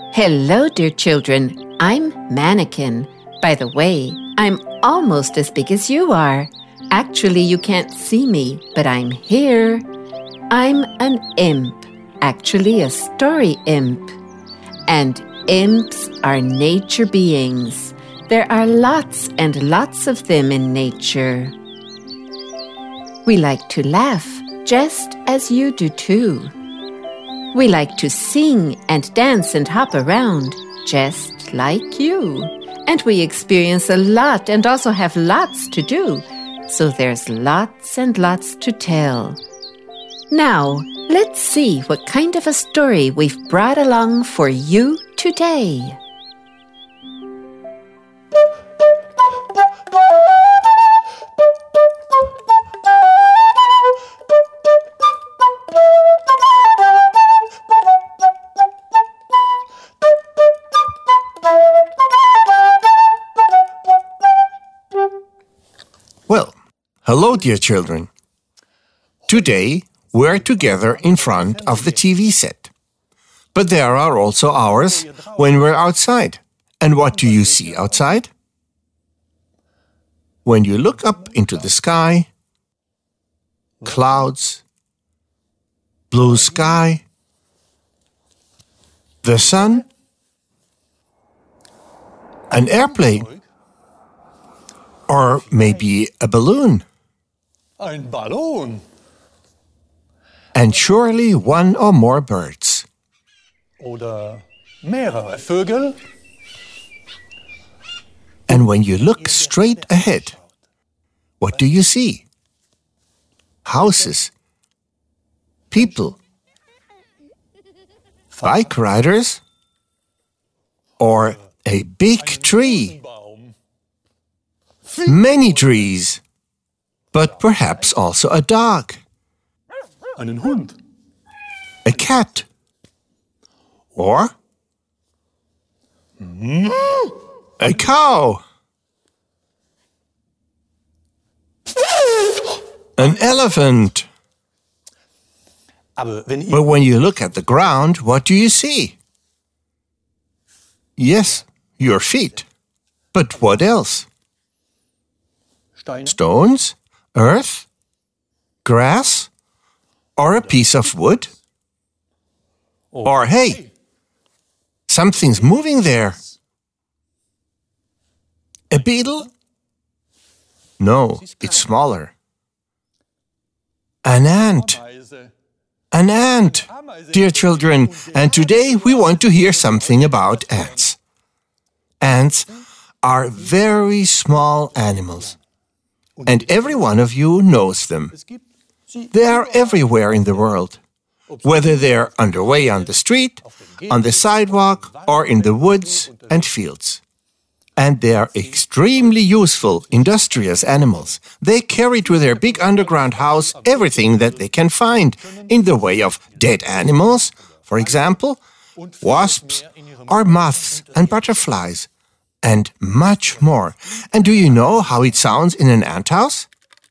Hello, dear children. I'm Mannequin. By the way, I'm almost as big as you are. Actually, you can't see me, but I'm here. I'm an imp, actually a story imp. And imps are nature beings. There are lots and lots of them in nature. We like to laugh, just as you do too. We like to sing and dance and hop around, just like you. And we experience a lot and also have lots to do. So there's lots and lots to tell. Now, let's see what kind of a story we've brought along for you today. Well, hello, dear children. Today, we're together in front of the TV set. But there are also hours when we're outside. And what do you see outside? When you look up into the sky, clouds, blue sky, the sun, an airplane, or maybe a balloon. Ein Ballon. And surely one or more birds. Oder mehrere Vögel. And when you look straight ahead, what do you see? Houses, people, bike riders, or a big tree. Many trees, but perhaps also a dog, Einen Hund. a cat, or a cow, an elephant. Aber wenn But when you look at the ground, what do you see? Yes, your feet. But what else? Steine, Stones, earth, grass, or a piece of wood? Or hey, something's moving there. A beetle? No, it's smaller. An ant. Ameise. An ant, dear children, and today we want to hear something about ants. Ants are very small animals, and every one of you knows them. Es gibt sie They are everywhere in the world, whether they're underway on the street, on the sidewalk, or in the woods and fields. And they are extremely useful, industrious animals. They carry to their big underground house everything that they can find in the way of dead animals, for example, wasps or moths and butterflies, and much more. And do you know how it sounds in an anthouse?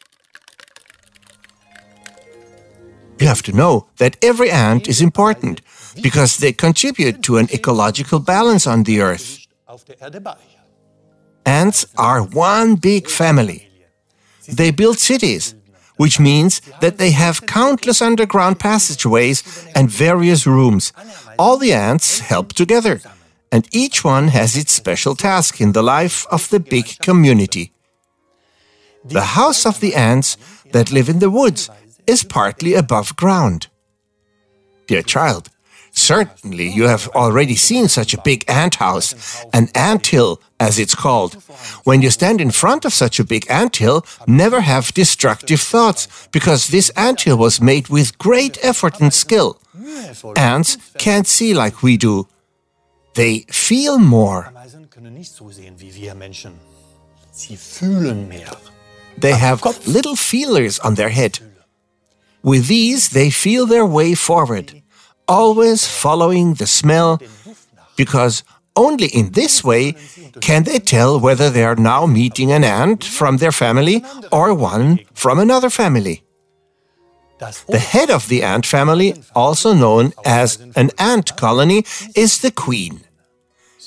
You have to know that every ant is important because they contribute to an ecological balance on the earth. auf der Erde bei. Ants are one big family. They build cities, which means that they have countless underground passageways and various rooms. All the ants help together, and each one has its special task in the life of the big community. The house of the ants that live in the woods is partly above ground. Dear child, certainly you have already seen such a big ant house, an anthill as it's called. When you stand in front of such a big anthill, never have destructive thoughts, because this anthill was made with great effort and skill. Ants can't see like we do. They feel more. Ameisen können nicht so sehen wie wir Menschen. Sie fühlen mehr. They have little feelers on their head. With these, they feel their way forward, always following the smell, because only in this way can they tell whether they are now meeting an ant from their family or one from another family. The head of the ant family, also known as an ant colony, is the queen.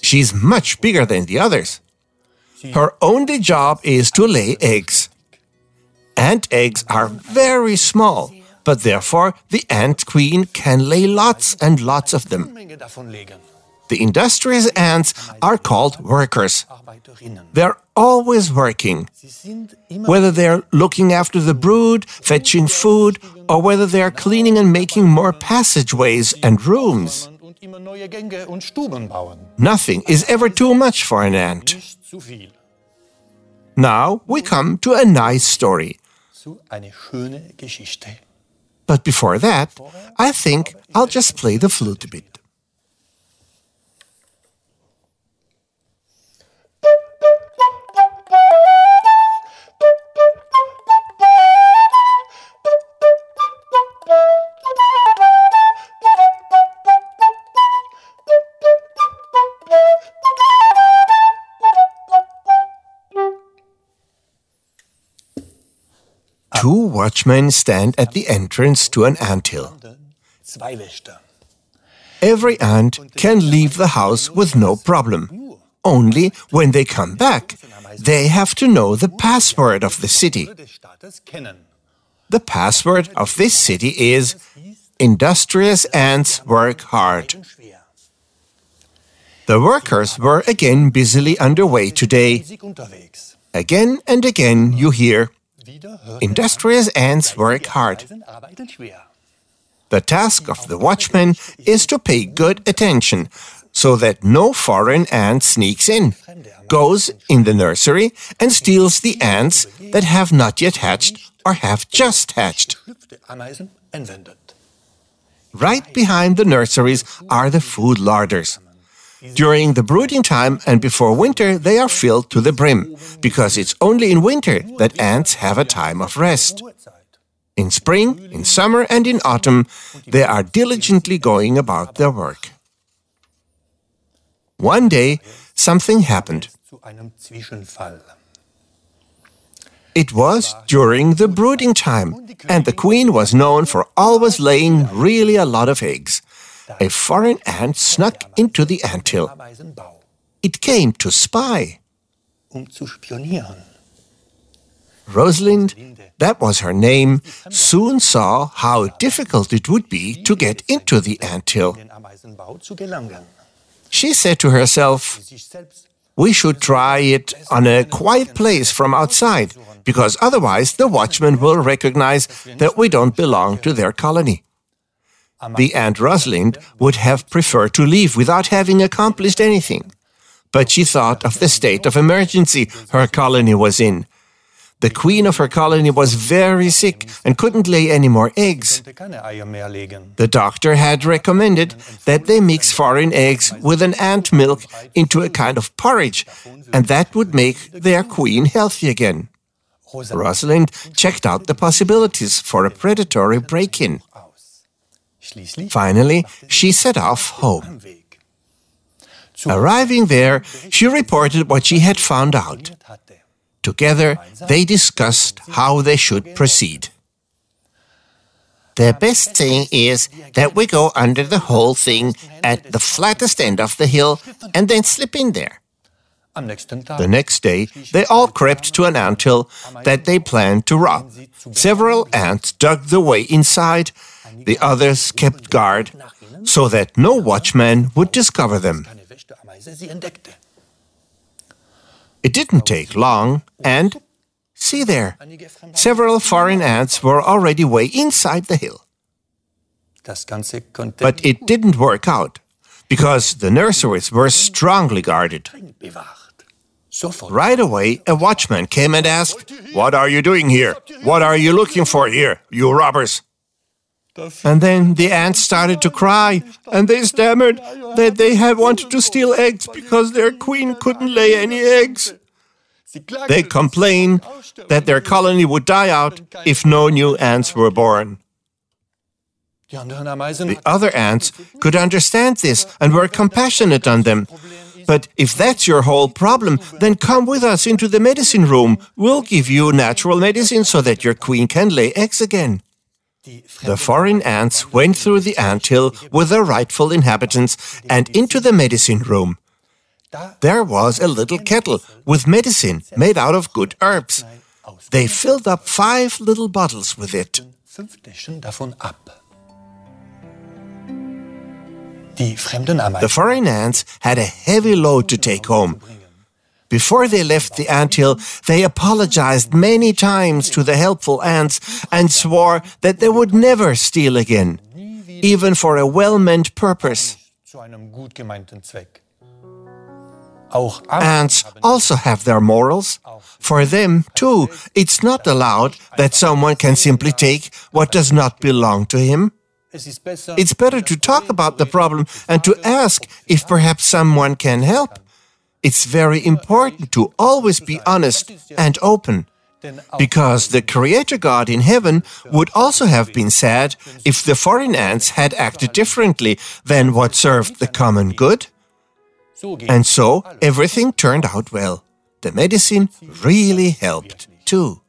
She's much bigger than the others. Her only job is to lay eggs. Ant eggs are very small, but therefore the ant queen can lay lots and lots of them. The industrious ants are called workers. They're always working, whether they're looking after the brood, fetching food, or whether they're cleaning and making more passageways and rooms. Nothing is ever too much for an ant. Now we come to a nice story. But before that, I think I'll just play the flute a bit. Two watchmen stand at the entrance to an anthill. Every ant can leave the house with no problem. Only when they come back, they have to know the password of the city. The password of this city is "Industrious ants work hard." The workers were again busily underway today. Again and again you hear, "Industrious ants work hard." The task of the watchman is to pay good attention so that no foreign ant sneaks in, goes in the nursery and steals the ants that have not yet hatched or have just hatched. Right behind the nurseries are the food larders. During the brooding time and before winter, they are filled to the brim, because it's only in winter that ants have a time of rest. In spring, in summer, and in autumn, they are diligently going about their work. One day, something happened. It was during the brooding time, and the queen was known for always laying really a lot of eggs. A foreign ant snuck into the anthill. It came to spy. Rosalind, that was her name, soon saw how difficult it would be to get into the anthill. She said to herself, "We should try it on a quiet place from outside, because otherwise the watchman will recognize that we don't belong to their colony." The Ant Rosalind would have preferred to leave without having accomplished anything. But she thought of the state of emergency her colony was in. The queen of her colony was very sick and couldn't lay any more eggs. The doctor had recommended that they mix foreign eggs with an ant milk into a kind of porridge, and that would make their queen healthy again. Rosalind checked out the possibilities for a predatory break-in. Finally, she set off home. Arriving there, she reported what she had found out. Together, they discussed how they should proceed. "The best thing is that we go under the whole thing at the flattest end of the hill and then slip in there." The next day, they all crept to an anthill that they planned to rob. Several ants dug their way inside. The others kept guard so that no watchman would discover them. It didn't take long, and see there, several foreign ants were already way inside the hill. But it didn't work out, because the nurseries were strongly guarded. Right away, a watchman came and asked, "What are you doing here? What are you looking for here, you robbers?" And then the ants started to cry, and they stammered that they had wanted to steal eggs because their queen couldn't lay any eggs. They complained that their colony would die out if no new ants were born. The other ants could understand this and were compassionate on them. "But if that's your whole problem, then come with us into the medicine room. We'll give you natural medicine so that your queen can lay eggs again." The foreign ants went through the anthill with their rightful inhabitants and into the medicine room. there was a little kettle with medicine made out of good herbs. They filled up 5 little bottles with it. 5 Täschchen davon ab. Die fremden The Ameisen foreign ants had a heavy load to take home. Before they left the anthill, they apologized many times to the helpful ants and swore that they would never steal again, even for a well-meant purpose. zu einem gut gemeinten Zweck. Auch Ants also have their morals. For them, too, it's not allowed that someone can simply take what does not belong to him. Es ist besser, It's better to talk about the problem and to ask if perhaps someone can help. It's very important to always be honest and open, because the Creator God in heaven would also have been sad if the foreign ants had acted differently than what served the common good. so geht And so everything turned out well. The medicine really helped too.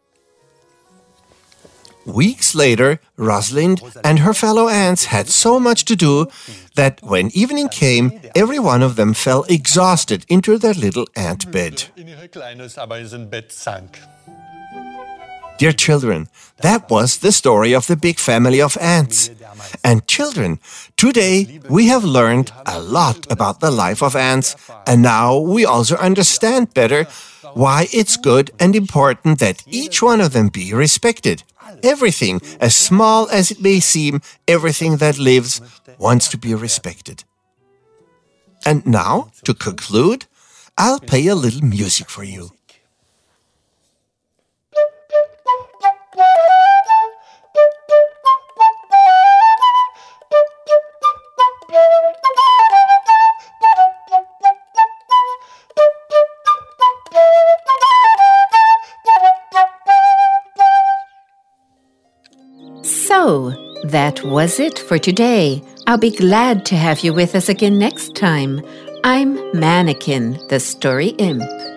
Weeks later, Rosalind and her fellow ants had so much to do that when evening came, every one of them fell exhausted into their little ant bed. in ihr kleines Ameisenbett sank. Dear children, that was the story of the big family of ants. And children, today we have learned a lot about the life of ants, and now we also understand better why it's good and important that each one of them be respected. Everything, as small as it may seem, everything that lives wants to be respected. And now, to conclude, I'll play a little music for you. So, that was it for today. I'll be glad to have you with us again next time. I'm Mannequin, the story imp.